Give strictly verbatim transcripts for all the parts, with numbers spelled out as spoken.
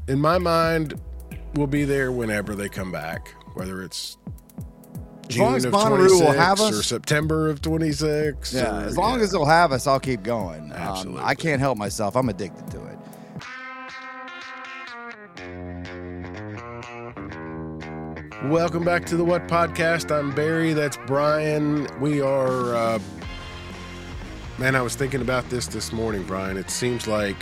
in my mind, we'll be there whenever they come back, whether it's As long June as of Bonnaroo will have twenty-six or us. September of twenty-six. Yeah, or, as long yeah. as they'll have us, I'll keep going. Absolutely. Um, I can't help myself. I'm addicted to it. Welcome back to the What Podcast. I'm Barry. That's Brian. We are, uh, man, I was thinking about this this morning, Brian. It seems like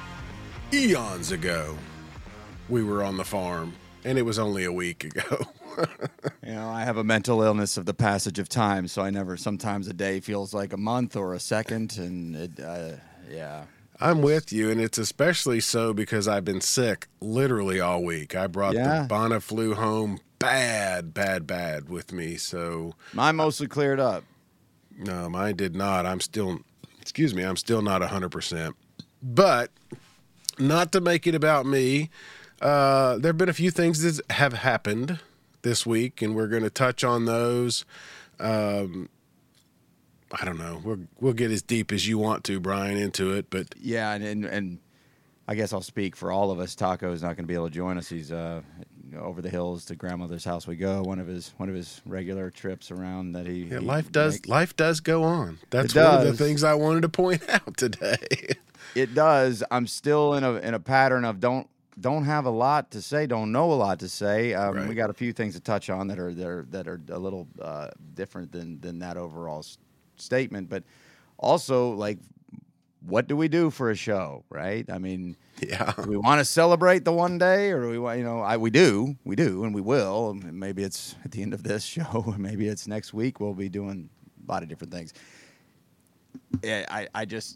eons ago we were on the farm, and it was only a week ago. You know, I have a mental illness of the passage of time, so I never, sometimes a day feels like a month or a second, and it, uh, yeah. I'm with you, and it's especially so because I've been sick literally all week. I brought Yeah. the Bonaflu home bad, bad, bad with me, so... Mine mostly cleared up. No, mine did not. I'm still, excuse me, I'm still not one hundred percent. But, not to make it about me, uh, there have been a few things that have happened this week, and we're going to touch on those. Um, I don't know. We'll, we'll get as deep as you want to, Brian, into it. But Yeah, and, and, and I guess I'll speak for all of us. Taco's not going to be able to join us. He's uh, over the hills to grandmother's house we go. One of his one of his regular trips around that he. yeah, he life does makes. life does go on. That's It one of the does. things I wanted to point out today. It does. I'm still in a in a pattern of don't don't have a lot to say, don't know a lot to say. Um, Right. We got a few things to touch on that are that are, that are a little uh, different than than that overall s- statement, but also like, what do we do for a show, right? I mean, Yeah. do we want to celebrate the one day, or do we want, you know, I we do, we do, and we will. And maybe it's at the end of this show, or maybe it's next week. We'll be doing a lot of different things. Yeah, I, I just,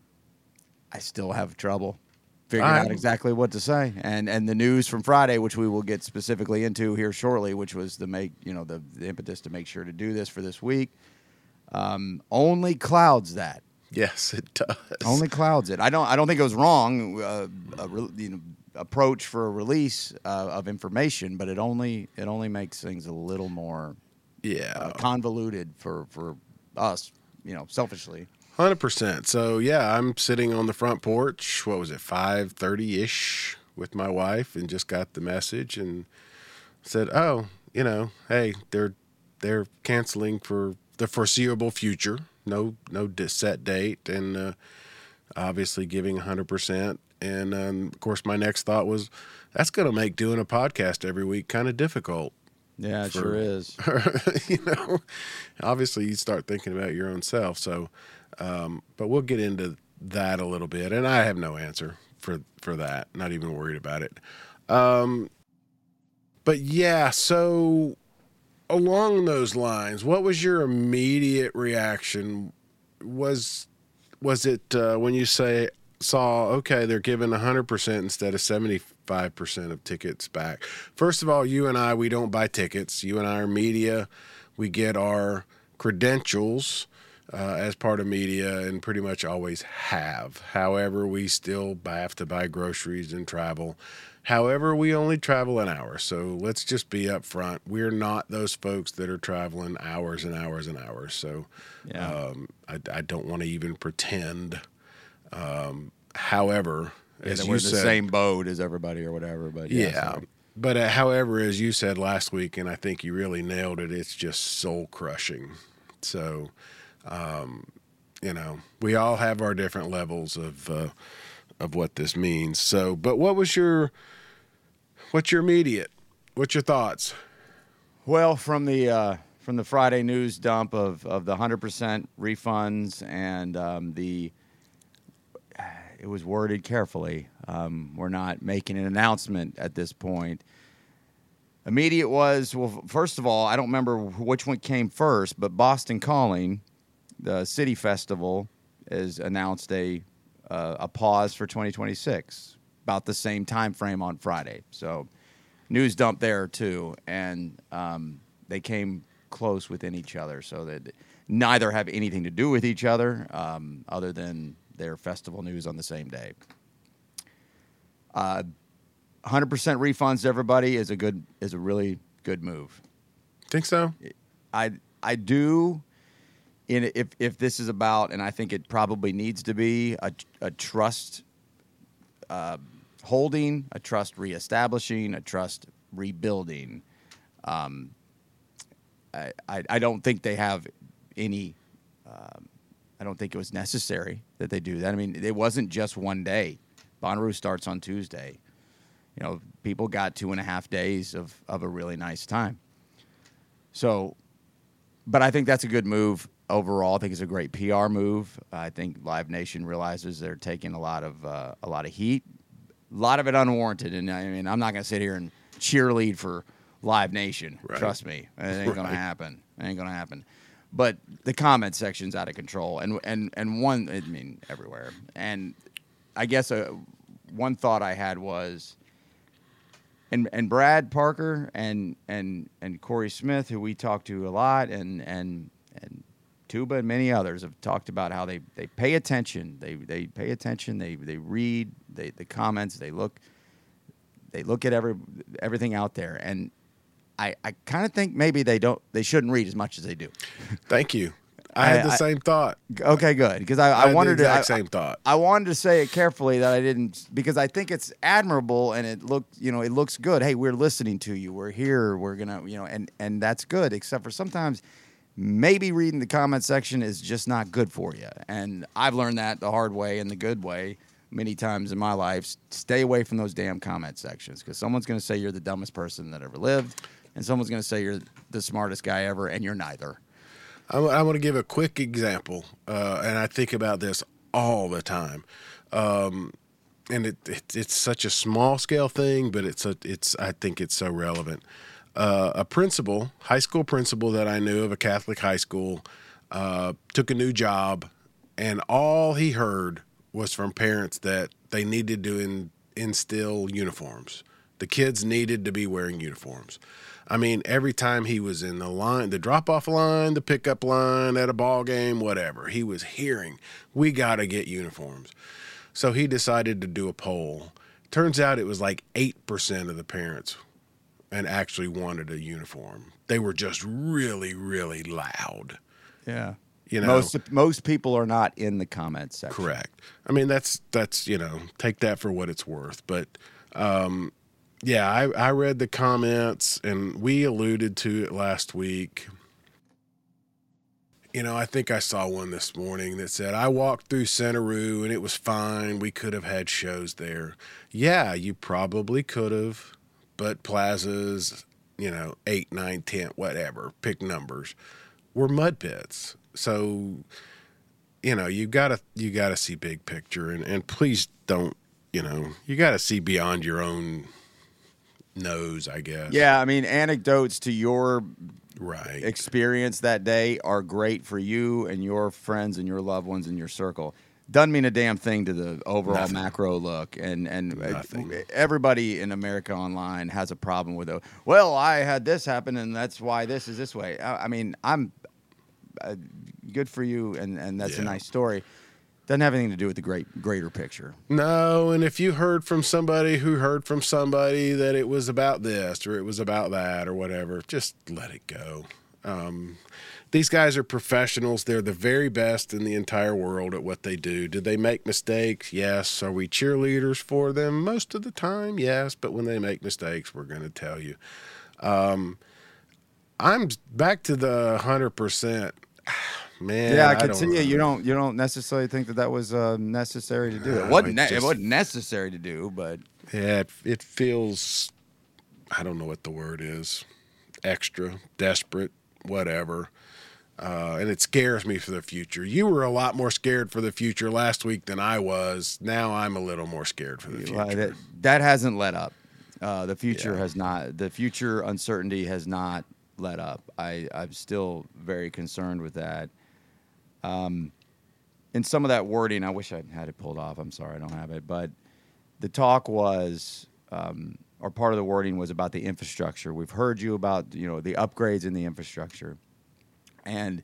I still have trouble figuring I'm- out exactly what to say. And and the news from Friday, which we will get specifically into here shortly, which was the make, you know, the, the impetus to make sure to do this for this week, um, only clouds that. Yes, it does. Only clouds it. I don't. I don't think it was wrong. Uh, a re, you know, approach for a release uh, of information, but it only it only makes things a little more Yeah. uh, convoluted for for us. You know, selfishly. one hundred percent. So, yeah, I'm sitting on the front porch, what was it, five thirty-ish with my wife, and just got the message and said, oh, you know, hey, they're they're canceling for the foreseeable future. No no di- set date, and uh, obviously giving one hundred percent. And, um, of course, my next thought was, that's going to make doing a podcast every week kind of difficult. Yeah, it For- sure is. You know, obviously you start thinking about your own self. So, um, but we'll get into that a little bit. And I have no answer for, for that. Not even worried about it. Um, but yeah, so along those lines, what was your immediate reaction? Was, was it, uh, when you say, saw, okay, they're giving one hundred percent instead of seventy-five percent of tickets back. First of all, you and I, we don't buy tickets. You and I are media. We get our credentials uh, as part of media and pretty much always have. However, we still have to buy groceries and travel. However, we only travel an hour. So let's just be upfront. We're not those folks that are traveling hours and hours and hours. So Yeah. um, I, I don't want to even pretend. Um, however, Yeah, as that you we're said, the same boat as everybody or whatever. But yeah, yeah. sorry. But uh, however, as you said last week, and I think you really nailed it, it's just soul crushing. So, um, you know, we all have our different levels of uh, of what this means. So, but what was your what's your immediate? What's your thoughts? Well, from the uh, from the Friday news dump of of the hundred percent refunds and um, the it was worded carefully. Um, we're not making an announcement at this point. Immediate was, well, first of all, I don't remember which one came first, but Boston Calling, the city festival, has announced a uh, a pause for twenty twenty-six, about the same time frame on Friday. So news dump there too, and um, they came close within each other, so that neither have anything to do with each other, um, other than their festival news on the same day. Uh, one hundred percent refunds to everybody is a good is a really good move. Think so? I I do. In if if this is about, and I think it probably needs to be a a trust uh, holding, a trust reestablishing, a trust rebuilding. Um, I, I, I don't think they have any. Um, I don't think it was necessary that they do that. I mean, it wasn't just one day. Bonnaroo starts on Tuesday. You know, people got two and a half days of, of a really nice time. So, but I think that's a good move overall. I think it's a great P R move. I think Live Nation realizes they're taking a lot of uh, a lot of heat, a lot of it unwarranted. And I mean, I'm not going to sit here and cheerlead for Live Nation. Right. Trust me, it ain't going Right. to happen. It ain't going to happen. But the comment section's out of control, and and and one, I mean, everywhere. And I guess uh, one thought I had was, and and Brad Parker and and and Corey Smith, who we talk to a lot, and and and Tuba and many others have talked about how they, they pay attention. They they pay attention. They they read they, the comments. They look they look at every everything out there, and I, I kind of think maybe they don't they shouldn't read as much as they do. Thank you. I had the I- same thought. Okay, good, because I, I, I had wanted the to. exact I, same thought. I wanted to say it carefully that I didn't, because I think it's admirable and it looked, you know, it looks good. Hey, we're listening to you. We're here. We're gonna, you know, and and that's good. Except for sometimes, maybe reading the comment section is just not good for you. And I've learned that the hard way and the good way many times in my life. Stay away from those damn comment sections, because someone's gonna say you're the dumbest person that ever lived, and someone's gonna say you're the smartest guy ever, and you're neither. I'm, I'm going to give a quick example, uh, and I think about this all the time. Um, and it, it it's such a small scale thing, but it's a, it's I think it's so relevant. Uh, a principal, high school principal that I knew of a Catholic high school, uh, took a new job, and all he heard was from parents that they needed to in, instill uniforms. The kids needed to be wearing uniforms. I mean, every time he was in the line, the drop-off line, the pickup line, at a ball game, whatever, he was hearing, we got to get uniforms. So he decided to do a poll. Turns out it was like eight percent of the parents and actually wanted a uniform. They were just really, really loud. Yeah. You know, Most most people are not in the comments section. correct. I mean, that's, that's, you know, take that for what it's worth. But, um, yeah, I, I read the comments, and we alluded to it last week. You know, I think I saw one this morning that said, I walked through Centeroo and it was fine. We could have had shows there. Yeah, you probably could have, but plazas, you know, eight, nine, ten, whatever, pick numbers, were mud pits. So, you know, you gotta you gotta see big picture, and, and please don't, you know, you gotta see beyond your own nose, I guess. Yeah, I mean, anecdotes to your Right. experience that day are great for you and your friends and your loved ones in your circle. Doesn't mean a damn thing to the overall Nothing. macro look. And and uh, Nothing. everybody in America online has a problem with it. Well, I had this happen, and that's why this is this way. I, I mean, I'm uh, good for you, and, and that's a Yeah. nice story. Doesn't have anything to do with the great greater picture. No, and if you heard from somebody who heard from somebody that it was about this or it was about that or whatever, just let it go. Um, these guys are professionals. They're the very best in the entire world at what they do. Did they make mistakes? Yes. Are we cheerleaders for them? Most of the time, yes. But when they make mistakes, we're going to tell you. Um, I'm back to the one hundred percent. Man, Yeah, I can don't see know. it. You don't you don't necessarily think that that was uh, necessary to do. No, It wasn't. it Ne- it just- wasn't necessary to do, but Yeah, it, it feels, I don't know what the word is, extra, desperate, whatever. Uh, and it scares me for the future. You were a lot more scared for the future last week than I was. Now I'm a little more scared for the future. Well, that, that hasn't let up. Uh, the future Yeah. has not. The future uncertainty has not let up. I, I'm still very concerned with that. Um, in some of that wording, I wish I had it pulled off. I'm sorry, I don't have it. But the talk was, um, or part of the wording was about the infrastructure. We've heard you about, you know, the upgrades in the infrastructure, and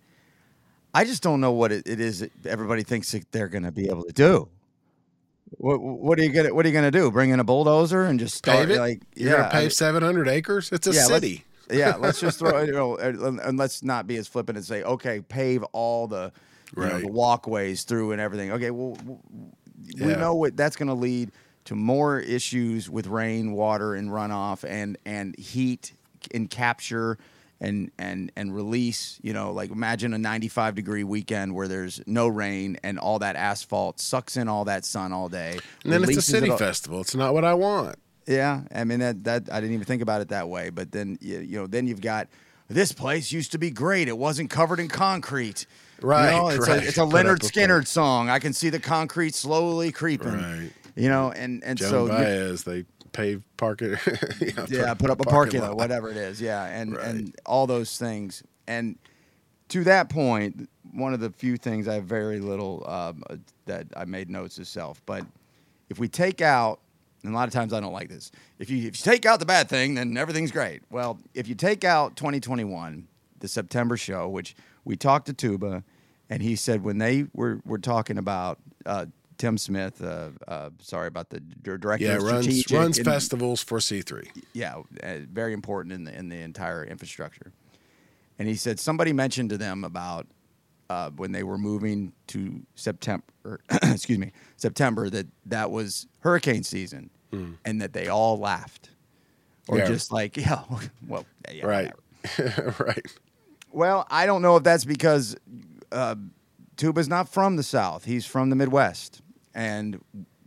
I just don't know what it, it is that everybody thinks that they're going to be able to do. What, what are you gonna What are you gonna do? Bring in a bulldozer and just start Pave it? like You're yeah, going to I pave mean- seven hundred acres? It's a yeah, let's- city. yeah, let's just throw you know, and and let's not be as flippant and say, okay, pave all the you know, Right. the walkways through and everything. Okay, well, we Yeah. know what that's going to lead to more issues with rain, water, and runoff, and and heat and capture and and and release. You know, like imagine a ninety-five degree weekend where there's no rain and all that asphalt sucks in all that sun all day. And then it's a city it festival. It's not what I want. Yeah, I mean that that I didn't even think about it that way. But then you, you know, then you've got this place used to be great. It wasn't covered in concrete. Right, you know, it's right. a it's a Leonard Skinner song. I can see the concrete slowly creeping. Right. You know, and and Joan so Baez, they pave parking. you know, yeah, put up a parking lot, whatever it is. Yeah, and Right. and all those things. And to that point, one of the few things I have very little um, that I made notes of self. But if we take out, and a lot of times I don't like this. If you if you take out the bad thing, then everything's great. Well, if you take out twenty twenty-one, the September show, which we talked to Tuba, and he said when they were were talking about. Uh, Tim Smith, uh, uh, sorry about the director yeah, of runs strategic runs and, festivals for C three. Yeah, uh, very important in the in the entire infrastructure. And he said somebody mentioned to them about uh, when they were moving to September, excuse me, September that that was hurricane season, mm. and that they all laughed, or yeah. just like, yeah, well, yeah, right, right. Well, I don't know if that's because. Uh, Tuba's not from the South. He's from the Midwest. And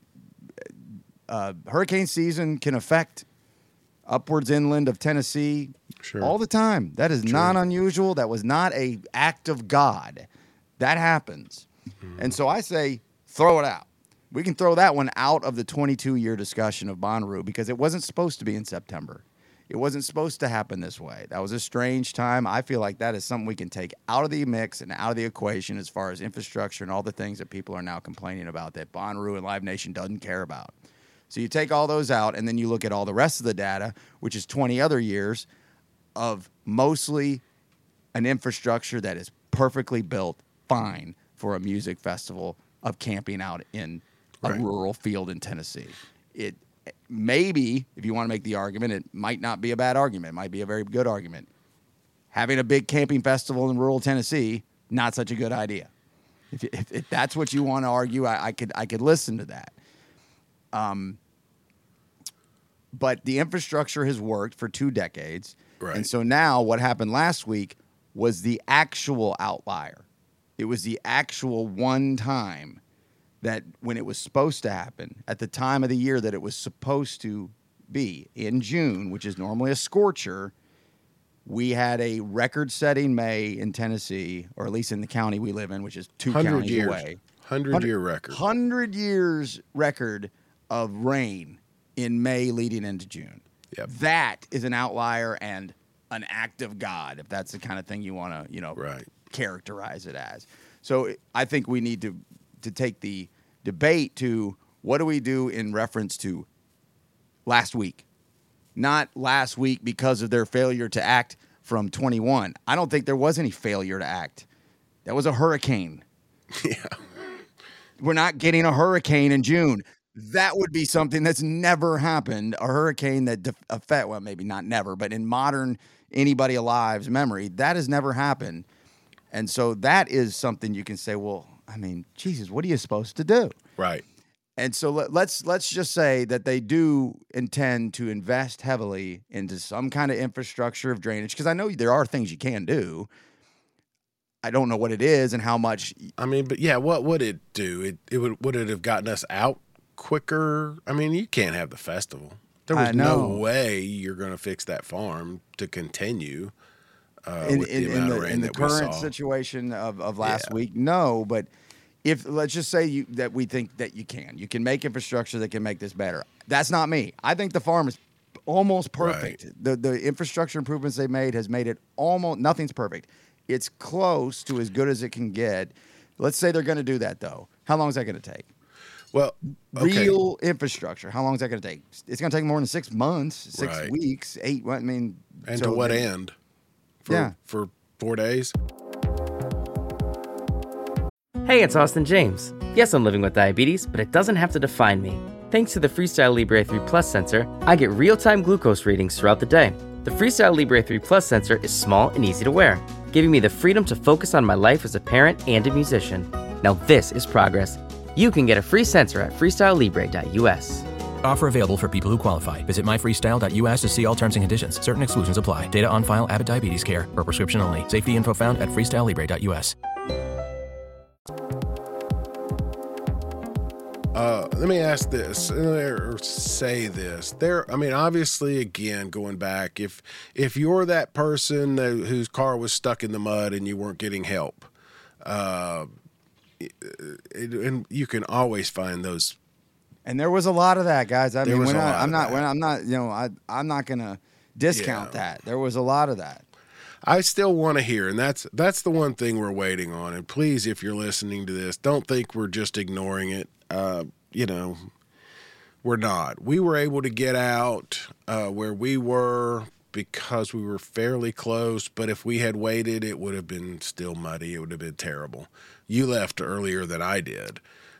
uh, hurricane season can affect upwards inland of Tennessee sure. all the time. That is True. Not unusual. That was not an act of God. That happens. Mm-hmm. And so I say, throw it out. We can throw that one out of the twenty-two year discussion of Bonnaroo because it wasn't supposed to be in September. It wasn't supposed to happen this way. That was a strange time. I feel like that is something we can take out of the mix and out of the equation as far as infrastructure and all the things that people are now complaining about that Bonnaroo and Live Nation doesn't care about. So you take all those out, and then you look at all the rest of the data, which is twenty other years of mostly an infrastructure that is perfectly built, fine, for a music festival of camping out in a right. rural field in Tennessee. It Maybe, if you want to make the argument, it might not be a bad argument. It might be a very good argument. Having a big camping festival in rural Tennessee, not such a good idea. If, if, if that's what you want to argue, I, I could I could listen to that. Um, but the infrastructure has worked for two decades. Right. And so now what happened last week was the actual outlier. It was the actual one time that when it was supposed to happen, at the time of the year that it was supposed to be, in June, which is normally a scorcher, we had a record-setting May in Tennessee, or at least in the county we live in, which is two counties years. away. Hundred-year record. Hundred years record of rain in May leading into June. Yep. That is an outlier and an act of God, if that's the kind of thing you want to, you know, right. characterize it as. So I think we need to to take the debate to what do we do in reference to last week, not last week because of their failure to act from twenty-one. I don't think there was any failure to act. That was a hurricane. Yeah. We're not getting a hurricane in June. That would be something that's never happened. A hurricane that def- affect, well, maybe not never, but in modern anybody alive's memory, that has never happened. And so that is something you can say, well, I mean, Jesus, what are you supposed to do? Right. And so let, let's let's just say that they do intend to invest heavily into some kind of infrastructure of drainage, because I know there are things you can do. I don't know what it is and how much. I mean, but yeah, what would it do? It it would would it have gotten us out quicker? I mean, you can't have the festival. There was no way you're going to fix that farm to continue. Uh, in with in, the in amount the, of rain in the that we current saw. situation of, of last Yeah. week, no. But if let's just say you, that we think that you can, you can make infrastructure that can make this better. That's not me. I think the farm is almost perfect. Right. The the infrastructure improvements they made has made it almost nothing's perfect. It's close to as good as it can get. Let's say they're going to do that though. How long is that going to take? Well, okay. Real infrastructure. How long is that going to take? It's going to take more than six months, six Right. weeks, eight. I mean, And so to what they- end? For, Yeah. For four days? Hey, it's Austin James. Yes, I'm living with diabetes, but it doesn't have to define me. Thanks to the Freestyle Libre three Plus sensor, I get real-time glucose readings throughout the day. The Freestyle Libre three Plus sensor is small and easy to wear, giving me the freedom to focus on my life as a parent and a musician. Now this is progress. You can get a free sensor at freestyle libre dot u s. Offer available for people who qualify. Visit my freestyle dot U S to see all terms and conditions. Certain exclusions apply. Data on file. Abbott Diabetes Care. Per prescription only. Safety info found at freestyle libre dot U S. Uh, let me ask this, or say this. There, I mean, obviously, again, going back, if if you're that person that, whose car was stuck in the mud and you weren't getting help, uh, it, it, and you can always find those. And there was a lot of that, guys. I There mean, was we're a not, lot I'm of not, that. we're not, I'm not, you know, I, I'm not gonna discount Yeah. that. There was a lot of that. I still want to hear, and that's that's the one thing we're waiting on. And please, if you're listening to this, don't think we're just ignoring it. Uh, you know, we're not. We were able to get out uh, where we were because we were fairly close, but if we had waited, it would have been still muddy. It would have been terrible. You left earlier than I did.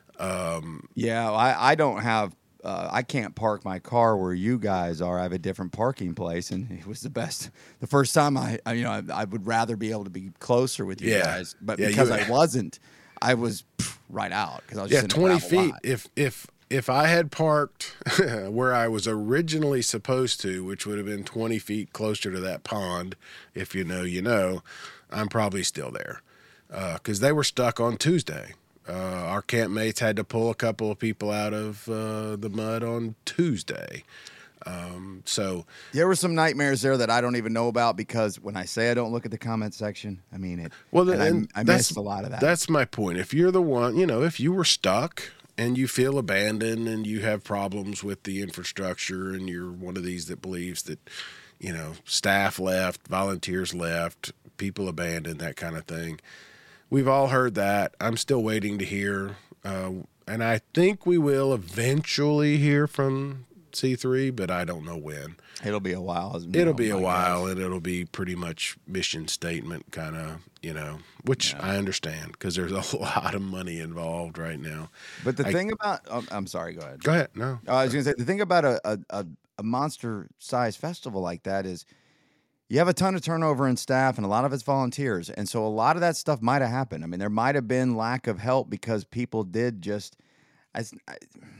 Um, Yeah, I, I don't have, uh, I can't park my car where you guys are. I have a different parking place, and it was the best. The first time I, I you know, I, I would rather be able to be closer with you Yeah. guys, but Yeah, because you- I wasn't, I was pff, right out because I was yeah, just in a twenty gravel feet. lot. If if if I had parked where I was originally supposed to, which would have been twenty feet closer to that pond, if you know, you know, I'm probably still there because they were stuck on Tuesday. Uh, our campmates had to pull a couple of people out of uh, the mud on Tuesday. Um, so There were some nightmares there that I don't even know about because when I say I don't look at the comment section, I mean it. Well, and I- and I, that's, missed a lot of that. That's my point. If you're the one, you know, if you were stuck and you feel abandoned and you have problems with the infrastructure and you're one of these that believes that, you know, staff left, volunteers left, people abandoned, that kind of thing. We've all heard that. I'm still waiting to hear. Uh, and I think we will eventually hear from C three, but I don't know when. It'll be a while. as- It'll oh be a my while, gosh. and it'll be pretty much mission statement kind of, you know, which I understand because there's a lot of money involved right now. But the I- thing about, oh, I'm sorry, go ahead. Go ahead. No. I was going to say the thing about a a, a, a monster-sized festival like that is you have a ton of turnover in staff, and a lot of it's volunteers, and so a lot of that stuff might have happened. I mean, there might have been lack of help because people did just, I, I,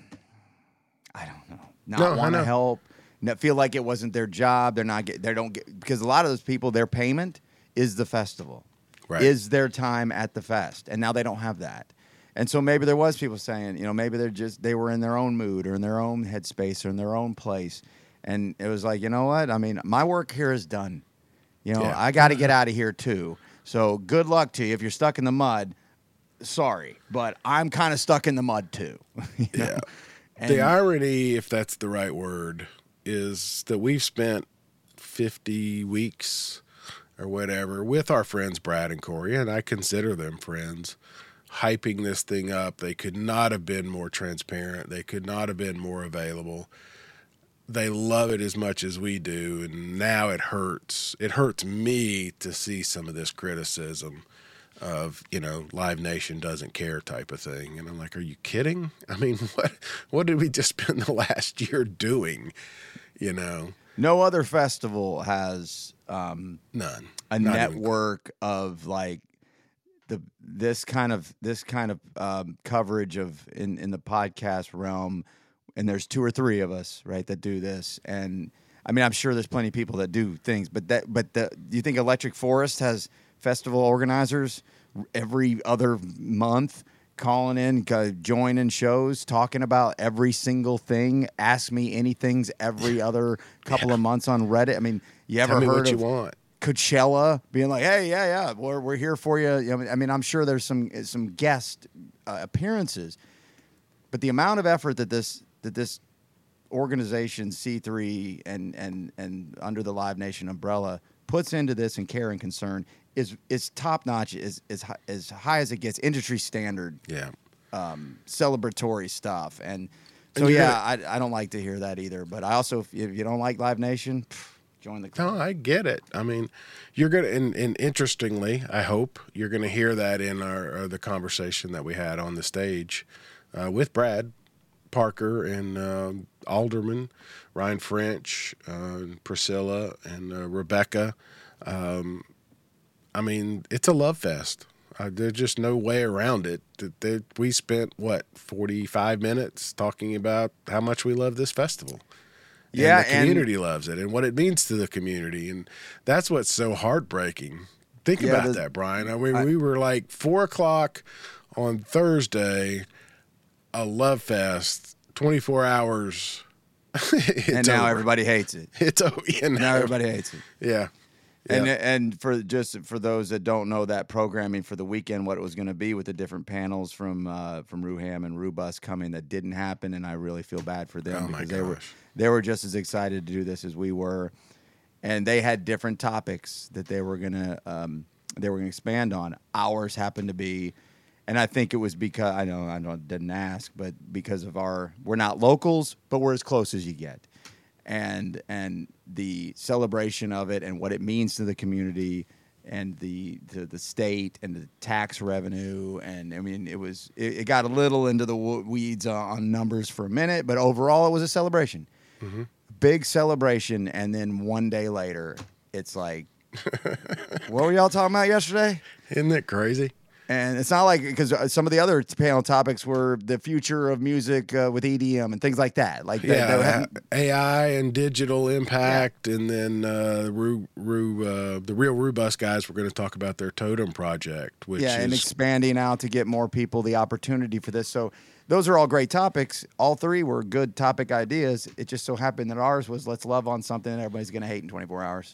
I don't know, not No, I want to know. help, not feel like it wasn't their job. They're not get, they don't get because a lot of those people, their payment is the festival, Right. is their time at the fest, and now they don't have that. And so maybe there was people saying, you know, maybe they're just they were in their own mood or in their own headspace or in their own place, and it was like, you know what? I mean, my work here is done. You know, Yeah. I got to get out of here too. So good luck to you if you're stuck in the mud. Sorry, but I'm kind of stuck in the mud too. you know? Yeah. And- The irony, if that's the right word, is that we've spent fifty weeks or whatever with our friends Brad and Corey, and I consider them friends, hyping this thing up. They could not have been more transparent. They could not have been more available. They love it as much as we do, and now it hurts. It hurts me to see some of this criticism of, you know, Live Nation doesn't care type of thing. And I'm like, are you kidding? I mean, what what did we just spend the last year doing? You know, no other festival has um, none. a Not even- network of like the this kind of this kind of um, coverage of in in the podcast realm, and there's two or three of us, right, that do this. And I mean, I'm sure there's plenty of people that do things, but that but the do you think Electric Forest has festival organizers every other month calling in, uh, joining shows, talking about every single thing, ask me anything's every other couple of months on Reddit? I mean, you ever Tell me heard what you of want. Coachella being like, "Hey, yeah, yeah, we're we're here for you." You know, I mean, I'm sure there's some some guest uh, appearances, but the amount of effort that this that this organization C three and and and under the Live Nation umbrella puts into this and care and concern is is top notch, is is hi- as high as it gets, industry standard, Yeah. um, celebratory stuff. And so, And you're yeah, I I don't like to hear that either. But I also, if you, if you don't like Live Nation, pff, join the club. No, I get it. I mean, you're gonna, and, and interestingly, I hope you're gonna hear that in our uh, the conversation that we had on the stage uh, with Brad Parker and um, Alderman, Ryan French, uh, Priscilla, and uh, Rebecca. Um, I mean, it's a love fest. Uh, there's just no way around it. That they, we spent what forty-five minutes talking about how much we love this festival. Yeah, and the community and, loves it, and what it means to the community, and that's what's so heartbreaking. Think yeah, about that, Brian. I mean, I, we were like four o'clock on Thursday, a love fest, twenty-four hours, and now over. everybody hates it. It's over. Yeah, now, now everybody hates it. Yeah. And yeah. and for just for those that don't know that programming for the weekend, what it was going to be with the different panels from uh, from Ruham and Rubus coming that didn't happen, and I really feel bad for them oh because my they were they were just as excited to do this as we were, and they had different topics that they were gonna um, they were gonna expand on. Ours happened to be, and I think it was because I know I don't didn't ask, but because of our we're not locals, but we're as close as you get. And and the celebration of it and what it means to the community and the to the state and the tax revenue, and I mean it was it, it got a little into the weeds on numbers for a minute, but overall it was a celebration, mm-hmm. big celebration. And then one day later, it's like, what were y'all talking about yesterday? Isn't that crazy? And it's not like, because some of the other panel topics were the future of music uh, with E D M and things like that. Like yeah, they, A I and digital impact, yeah. and then uh, Ru, Ru, uh, the real Rubus guys were going to talk about their Totem project, which yeah, is... and expanding out to get more people the opportunity for this. So those are all great topics. All three were good topic ideas. It just so happened that ours was let's love on something that everybody's going to hate in twenty-four hours.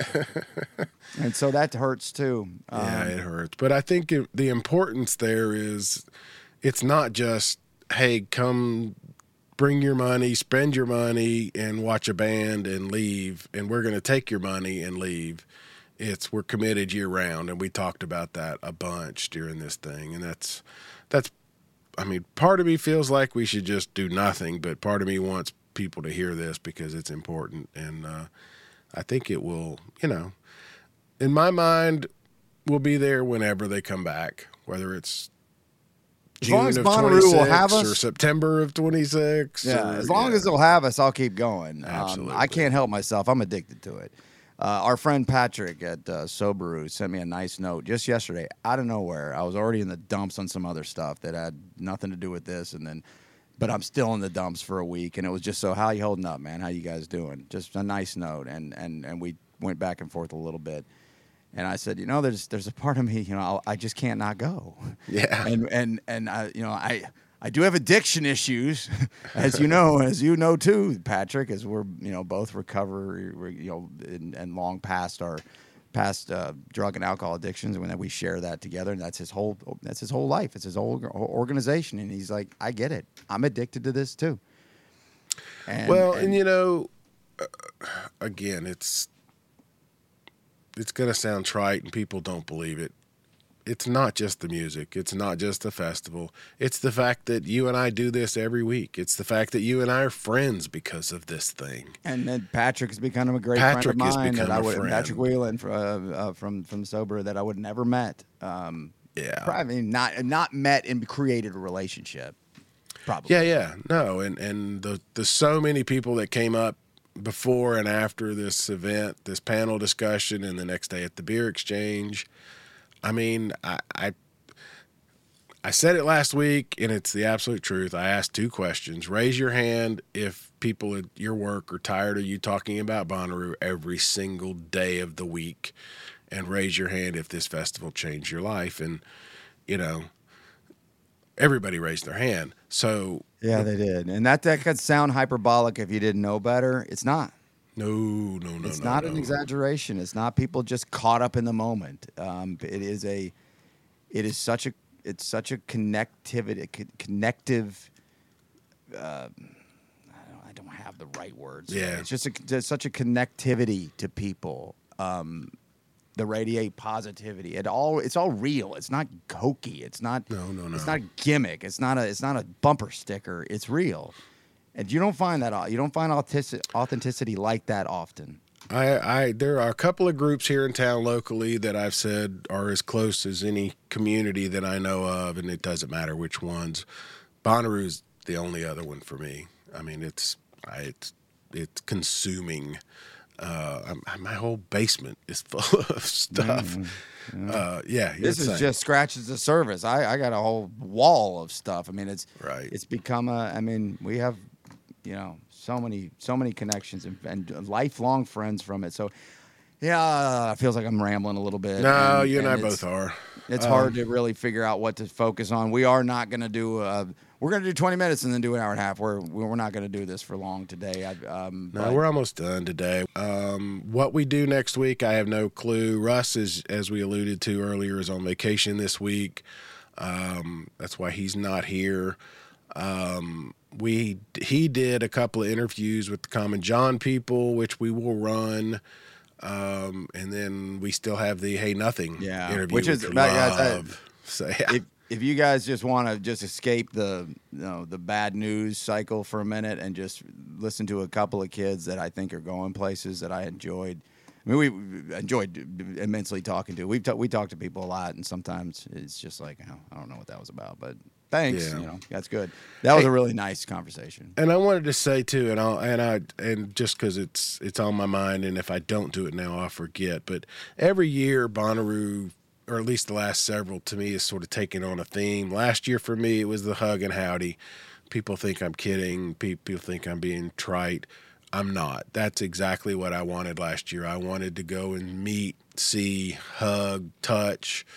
And so that hurts too. Yeah, um, it hurts. But I think it, the importance there is it's not just, hey, come bring your money, spend your money, and watch a band and leave, and we're going to take your money and leave. It's we're committed year round, and we talked about that a bunch during this thing. And that's that's I mean, part of me feels like we should just do nothing, but part of me wants people to hear this because it's important. And uh, I think it will, you know, in my mind, we'll be there whenever they come back, whether it's as June long as of Bonnaroo will have us, or September of twenty-six. Yeah, or, as long yeah. as they'll have us, I'll keep going. Absolutely. Um, I can't help myself. I'm addicted to it. Uh, our friend Patrick at uh, Soberu sent me a nice note just yesterday, out of nowhere. I was already in the dumps on some other stuff that had nothing to do with this, and then, but I'm still in the dumps for a week. And it was just so, how you holding up, man? How you guys doing? Just a nice note, and and and we went back and forth a little bit. And I said, you know, there's there's a part of me, you know, I'll, I just can't not go. Yeah. And and and I, you know, I. I do have addiction issues, as you know, as you know too, Patrick, as we're you know both recover, you know, and, and long past our past uh, drug and alcohol addictions, and when we share that together, and that's his whole that's his whole life, it's his whole organization, and he's like, I get it, I'm addicted to this too. And, well, and, and you know, uh, again, it's it's gonna sound trite, and people don't believe it. It's not just the music. It's not just the festival. It's the fact that you and I do this every week. It's the fact that you and I are friends because of this thing. And then Patrick has become a great Patrick friend of mine. has become that I a would, friend. Patrick Whelan uh, uh, from from Sober that I would never met. Um, yeah, I mean, not not met and created a relationship. Probably. Yeah, yeah, no, and and the the so many people that came up before and after this event, this panel discussion, and the next day at the beer exchange. I mean, I, I I said it last week, and it's the absolute truth. I asked two questions. Raise your hand if people at your work are tired of you talking about Bonnaroo every single day of the week, and raise your hand if this festival changed your life. And, you know, everybody raised their hand. So yeah, they did. And that, that could sound hyperbolic if you didn't know better. It's not. No, no, no, It's no, not no. an exaggeration. It's not people just caught up in the moment. Um, it is a, it is such a, it's such a connectivity, co- connective. Uh, I, don't, I don't have the right words. Yeah. It's just a, there's such a connectivity to people. Um, the radiate positivity. It all, it's all real. It's not hokey. It's not. No, no, no. It's not a gimmick. It's not a. It's not a bumper sticker. It's real. And you don't find that you don't find authenticity like that often. I, I there are a couple of groups here in town locally that I've said are as close as any community that I know of, and it doesn't matter which ones. Bonnaroo's the only other one for me. I mean, it's I, it's it's consuming. Uh, I'm, my whole basement is full of stuff. Mm-hmm. Yeah. Uh, yeah, this is saying. just scratches the surface. I, I got a whole wall of stuff. I mean, it's right. It's become a. I mean, we have, you know, so many so many connections and, and lifelong friends from it. So, yeah, it feels like I'm rambling a little bit. No, and, you and, and I both are. It's um, hard to really figure out what to focus on. We are not going to do. A, we're going to do twenty minutes and then do an hour and a half. We're we're not going to do this for long today. I, um, no, but, we're almost done today. Um, what we do next week, I have no clue. Russ is, as we alluded to earlier, is on vacation this week. Um, that's why he's not here. Um, we he did a couple of interviews with the Common John people, which we will run. Um, and then we still have the Hey Nothing yeah, interview, which is which about, love. So, yeah. if if you guys just want to just escape the you know the bad news cycle for a minute and just listen to a couple of kids that I think are going places that I enjoyed. I mean, we enjoyed immensely talking to. We've ta- we talked to people a lot, and sometimes it's just like oh, I don't know what that was about, but thanks, yeah. you know that's good. That was hey, a really nice conversation. And I wanted to say too, and I and I and just because it's it's on my mind, and if I don't do it now, I'll forget. But every year, Bonnaroo, or at least the last several, to me, is sort of taking on a theme. Last year for me, it was the hug and howdy. People think I'm kidding. People think I'm being trite. I'm not. That's exactly what I wanted last year. I wanted to go and meet, see, hug, touch,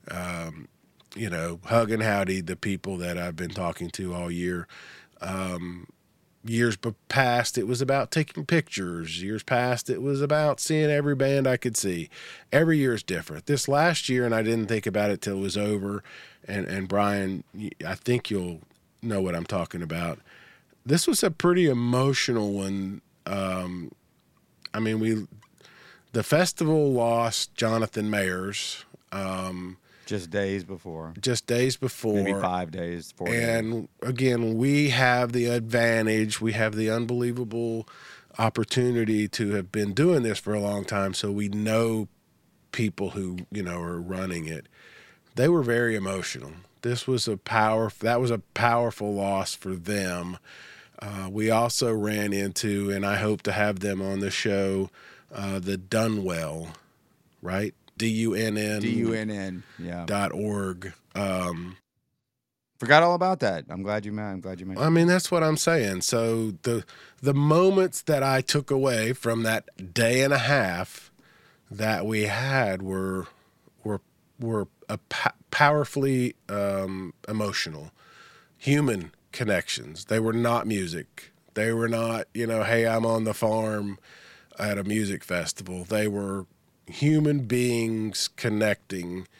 um, you know, hug and howdy the people that I've been talking to all year. Um, years past, it was about taking pictures. Years past, it was about seeing every band I could see. Every year is different. This last year, and I didn't think about it till it was over, and, and Brian, I think you'll know what I'm talking about. This was a pretty emotional one. Um, I mean, we the festival lost Jonathan Mayers. Um, just days before. Just days before. Maybe five days, four and days. Again, we have the advantage. We have the unbelievable opportunity to have been doing this for a long time, so we know people who, you know, are running it. They were very emotional. This was a power. That was a powerful loss for them. Uh, we also ran into, and I hope to have them on the show, uh, the Dunwell, right? D U N N. D U N N, yeah. Dot org. Um, Forgot all about that. I'm glad you I'm glad you mentioned. I mean, that's what I'm saying. So the the moments that I took away from that day and a half that we had were were were a po- powerfully um, emotional, human connections. They were not music. They were not, you know, hey, I'm on the farm at a music festival. They were human beings connecting.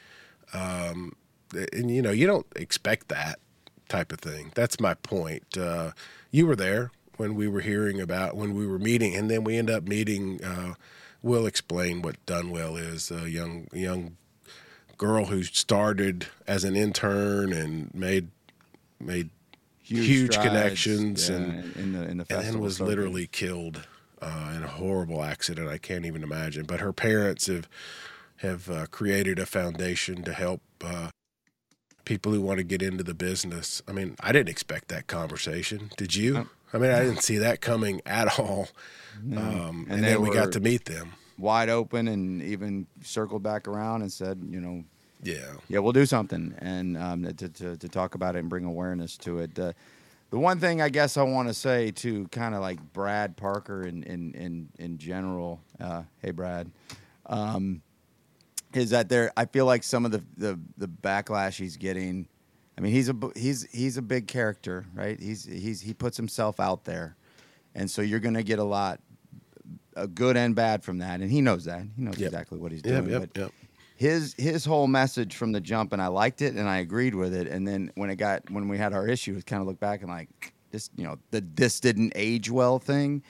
Um, and, you know, you don't expect that type of thing. That's my point. Uh, you were there when we were hearing about, when we were meeting, and then we end up meeting, uh, we'll explain what Dunwell is, a young, young girl who started as an intern and made, made, Huge, huge strides, connections, yeah, and in the in the and then was circuit. literally killed uh, in a horrible accident. I can't even imagine. But her parents have have uh, created a foundation to help uh, people who want to get into the business. I mean, I didn't expect that conversation. Did you? I mean, I didn't see that coming at all. No. Um, and and then we got to meet them wide open, and even circled back around and said, you know. Yeah, yeah, we'll do something, and um, to, to to talk about it and bring awareness to it. Uh, the one thing I guess I want to say to kind of like Brad Parker in in in, in general, uh, hey Brad, um, is that there? I feel like some of the, the, the backlash he's getting. I mean, he's a he's he's a big character, right? He's he's he puts himself out there, and so you're gonna get a lot, a good and bad from that, and he knows that. He knows yep. exactly what he's doing. Yep, yep, but, yep. His his whole message from the jump, and I liked it, and I agreed with it. And then when it got when we had our issue, it kind of looked back and like this, you know, the this didn't age well thing.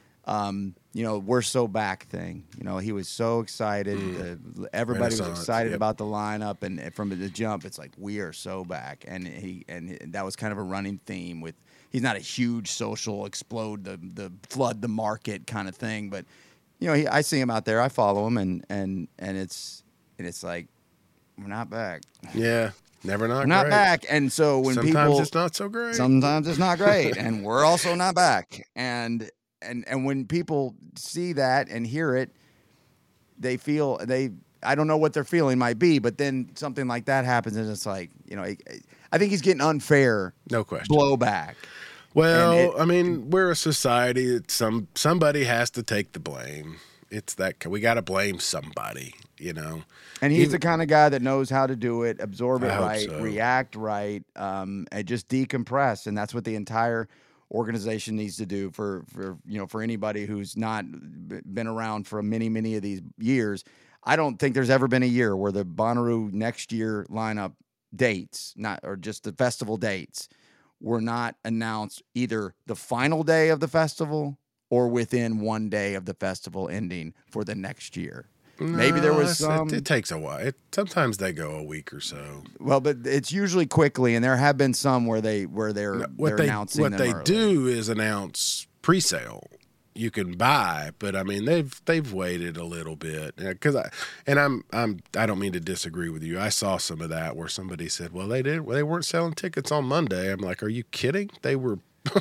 Um, you know, we're so back thing. You know, he was so excited. Mm. Uh, everybody was excited yep. about the lineup, and from the jump, it's like we are so back. And he and that was kind of a running theme with. He's not a huge social explode the the flood the market kind of thing, but you know, he, I see him out there. I follow him, and and and it's. And it's like, we're not back. Yeah, never not we're great. not back. And so when sometimes people... Sometimes it's not so great. Sometimes it's not great. And we're also not back. And and and when people see that and hear it, they feel they. I don't know what their feeling might be, but then something like that happens, and it's like, you know, I, I think he's getting unfair, no question, blowback. Well, it, I mean, we're a society that some somebody has to take the blame. It's that we got to blame somebody, you know. And he's Even, the kind of guy that knows how to do it, absorb it I hope right, so. react right, um, and just decompress. And that's what the entire organization needs to do for, for you know for anybody who's not been around for many many of these years. I don't think there's ever been a year where the Bonnaroo next year lineup dates, not or just the festival dates, were not announced either the final day of the festival or within one day of the festival ending for the next year. No, Maybe there was some. It, it takes a while. It, sometimes they go a week or so. Well, but it's usually quickly, and there have been some where they where they're No, what they're they announcing what them they early. do is announce pre-sale. You can buy, but I mean they've they've waited a little bit because I and I'm I'm I don't mean to disagree with you. I saw some of that where somebody said, "Well, they did. Well, they weren't selling tickets on Monday." I'm like, "Are you kidding? They were."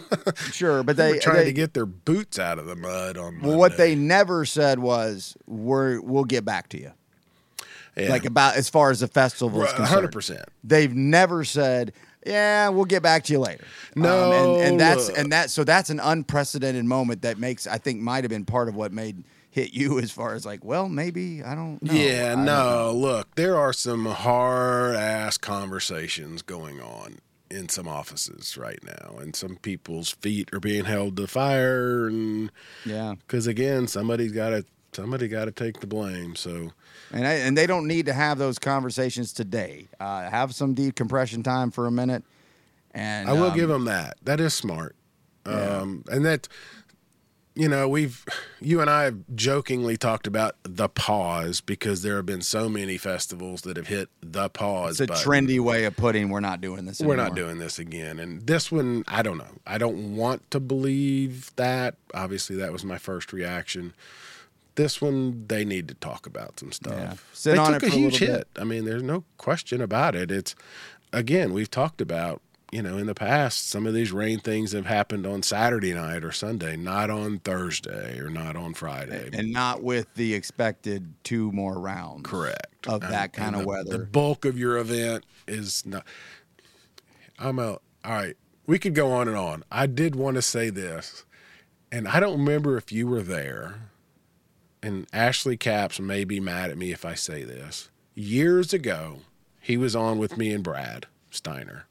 Sure, but they, they were trying they, to get their boots out of the mud on Monday. Well, what they never said was, "We're we'll get back to you." Yeah. Like about as far as the festival is one concerned. hundred percent. They've never said, "Yeah, we'll get back to you later." No, um, and, and that's look. and that so that's an unprecedented moment that makes I think might have been part of what made hit you as far as like, well, maybe I don't know. Yeah, I don't no. know. Look, there are some hard ass conversations going on in some offices right now, and some people's feet are being held to fire, and Yeah. because again, somebody's got to somebody got to take the blame. So, And I, and they don't need to have those conversations today. Uh, have some decompression time for a minute. And I will um, give them that. That is smart, Yeah. um, and that. You know, we've, you and I have jokingly talked about the pause because there have been so many festivals that have hit the pause It's a button. trendy way of putting we're not doing this anymore. We're not doing this again. And this one, I don't know. I don't want to believe that. Obviously, that was my first reaction. This one, they need to talk about some stuff. Yeah. Sit they on took it a for a huge little hit. I mean, there's no question about it. It's, again, we've talked about, you know, in the past, some of these rain things have happened on Saturday night or Sunday, not on Thursday or not on Friday. And not with the expected two more rounds. Correct. Of that And- kind and of the, weather. The bulk of your event is not. I'm a. All right. We could go on and on. I did want to say this, and I don't remember if you were there, and Ashley Capps may be mad at me if I say this. Years ago, he was on with me and Brad Steiner.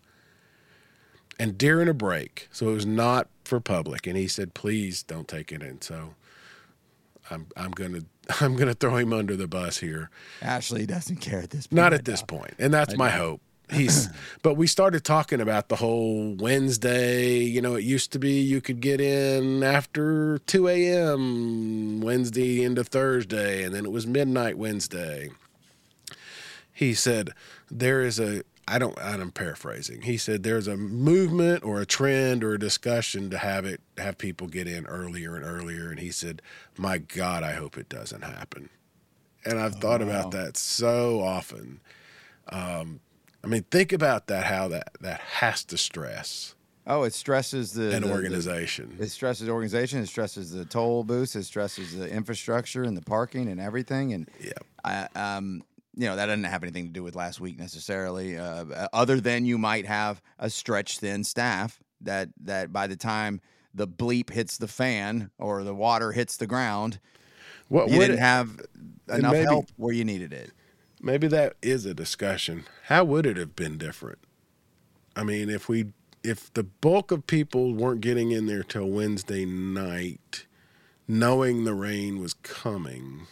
And during a break, so it was not for public, and he said, "Please don't take it in." So I'm I'm gonna I'm gonna throw him under the bus here. Ashley doesn't care at this point. Not right at this now. point, and that's my hope. He's, but we started talking about the whole Wednesday. You know, it used to be you could get in after two a.m. Wednesday into Thursday, and then it was midnight Wednesday. He said there is a. I don't. I'm paraphrasing. He said there's a movement or a trend or a discussion to have it have people get in earlier and earlier. And he said, "My God, I hope it doesn't happen." And I've thought wow. about that so often. Um, I mean, think about that. How that that has to stress Oh, it stresses the an the- the- organization. It stresses the organization. It stresses the toll booths. It stresses the infrastructure and the parking and everything. And Yeah. I, um, you know, that doesn't have anything to do with last week necessarily. Uh, other than you might have a stretched thin staff that that by the time the bleep hits the fan or the water hits the ground, What you would didn't it- have enough maybe- help where you needed it. Maybe that is a discussion. How would it have been different? I mean, if we if the bulk of people weren't getting in there till Wednesday night, knowing the rain was coming,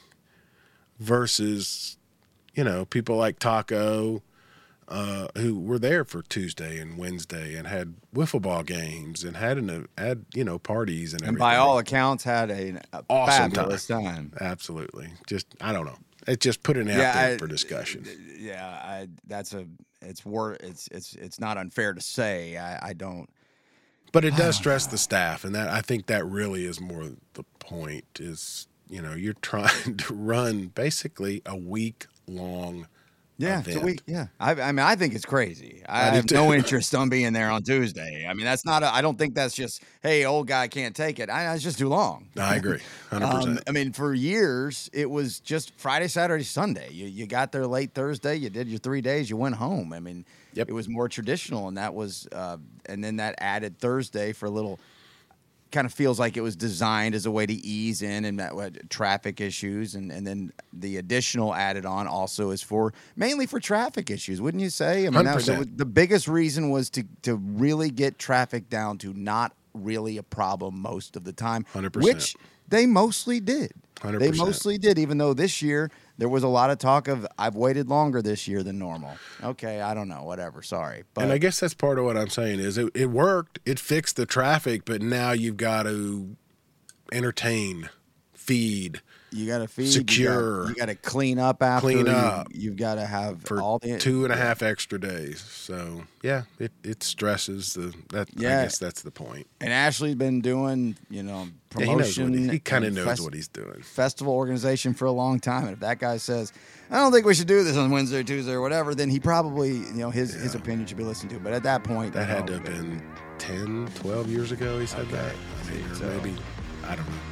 versus, you know, people like Taco, uh, who were there for Tuesday and Wednesday and had wiffle ball games and had an had you know parties and everything. And by all accounts, had a, a Awesome fabulous time. Absolutely. Just I don't know. It just put it out Yeah, there I- for discussion. Yeah, I, that's a it's wor It's it's it's not unfair to say. I, I don't. But it does stress the staff, and that I think that really is more the point. Is you know you're trying to run basically a week long Yeah, event. so we, yeah. I, I mean, I think it's crazy. I, I do have too. no interest on being there on Tuesday. I mean, that's not. A, I don't think that's just, hey, old guy can't take it. I, it's just too long. I agree, hundred Um, percent. I mean, for years it was just Friday, Saturday, Sunday. You you got there late Thursday. You did your three days. You went home. I mean, Yep. it was more traditional, and that was, uh, and then that added Thursday for a little. Kind of feels like it was designed as a way to ease in and that what, traffic issues, and, and then the additional added on also is for mainly for traffic issues, wouldn't you say? I mean, that was, that was, the biggest reason was to to really get traffic down to not really a problem most of the time, one hundred percent. which they mostly did. one hundred They percent. mostly did, even though this year there was a lot of talk of I've waited longer this year than normal. Okay, I don't know, whatever. Sorry, but And I guess that's part of what I'm saying is it, it worked. It fixed the traffic, but now you've got to entertain, feed you got to feed, secure, You got to clean up after. clean you- up You've got to have for all the two and a half extra days. So yeah, it, it stresses the that. Yeah. I guess that's the point. And Ashley's been doing, you know, Yeah, he knows promotion. what he, he kind of and knows fest- what he's doing. Festival organization for a long time. And if that guy says, I don't think we should do this on Wednesday or Tuesday or whatever, then he probably, you know, his, his opinion should be listened to. But at that point, That you had to know, have been ten, twelve years ago. He said Okay. that. I mean, or So- maybe I don't know.